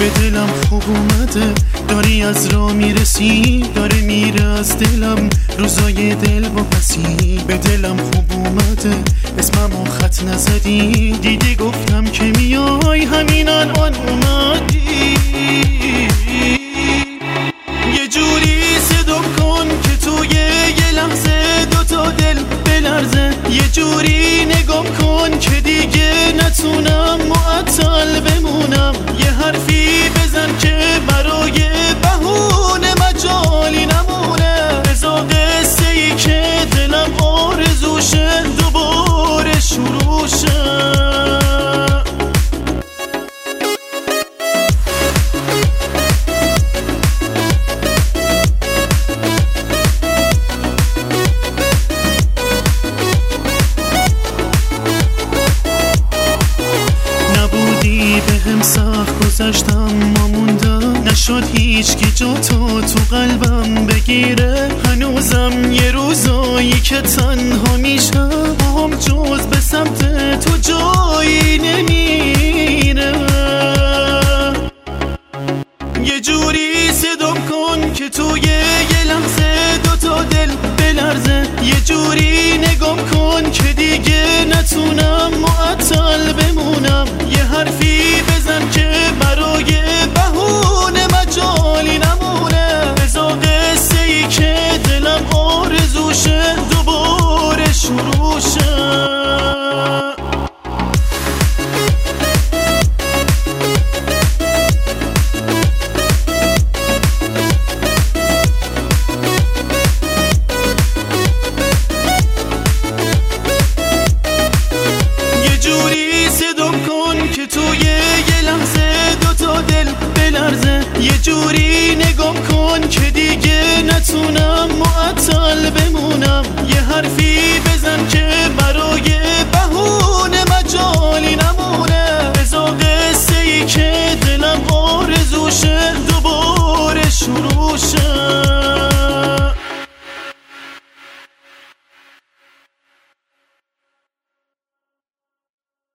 به دلم خوب اومده، داری از راه میرسی، داره میره از دلم روزای دل با پسی. به دلم خوب اومده، اسممو خط نزدی، دیدی گفتم که میای، همین الان اومدی. یه جوری صدام کن که توی یه لحظه دوتا دل بلرزه، یه جوری نگام کن که دیگه نتونم معطل بمونم، یه حرفی بزن که برای بهونه مجالی نمونه، بزا قصه ای که دلم آرزوشه دوباره شروع شه. بهم سخت گذشتم ما موندم، نشد هیچ کی جا تو قلبم بگیره، هنوزم یه روزایی که تنها میشم، هم جز به سمت تو جایی نمیره. یه جوری صدام کن که توی یه لحظه دوتا دل بلرزه، یه جوری نگام کن که دیگه نتونم معطل بمونم، یه حرفی بزن که برای بهونه مجالی نمونه، بزا قصه ای که دلم آرزوشه دوباره شروع شه. توی یه لحظه دوتا دل بلرزه، یه جوری